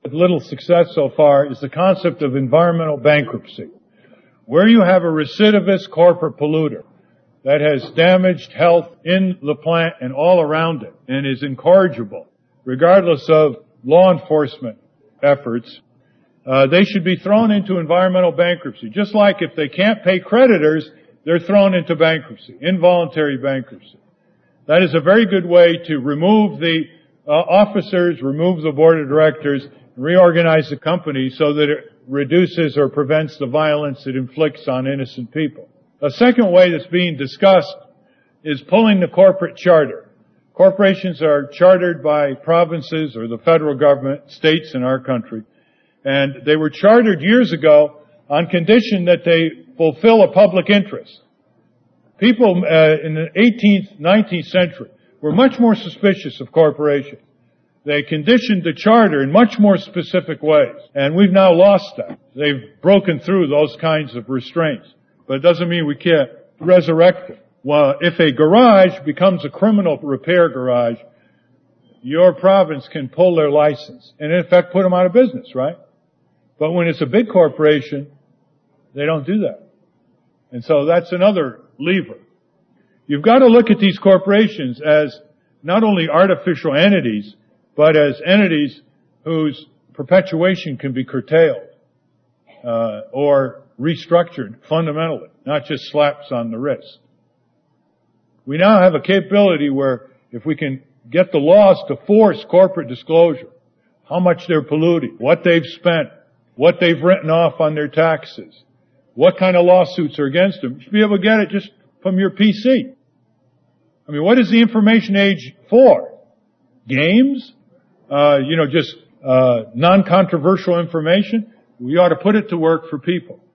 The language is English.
little success so far is the concept of environmental bankruptcy, where you have a recidivist corporate polluter that has damaged health in the plant and all around it and is incorrigible, regardless of law enforcement efforts. They should be thrown into environmental bankruptcy. Just like if they can't pay creditors, they're thrown into bankruptcy, involuntary bankruptcy. That is a very good way to remove the officers, remove the board of directors, and reorganize the company so that it reduces or prevents the violence it inflicts on innocent people. A second way that's being discussed is pulling the corporate charter. Corporations are chartered by provinces or the federal government, states in our country, and they were chartered years ago on condition that they fulfill a public interest. People in the 18th, 19th century were much more suspicious of corporations. They conditioned the charter in much more specific ways, and we've now lost that. They've broken through those kinds of restraints, but it doesn't mean we can't resurrect it. Well, if a garage becomes a criminal repair garage, your province can pull their license and in effect put them out of business, right? But when it's a big corporation, they don't do that. And so that's another lever. You've got to look at these corporations as not only artificial entities, but as entities whose perpetuation can be curtailed or restructured fundamentally, not just slaps on the wrist. We now have a capability where if we can get the laws to force corporate disclosure, how much they're polluting, what they've spent, what they've written off on their taxes, what kind of lawsuits are against them, you should be able to get it just from your PC. I mean, what is the information age for? Games? Just non-controversial information? We ought to put it to work for people.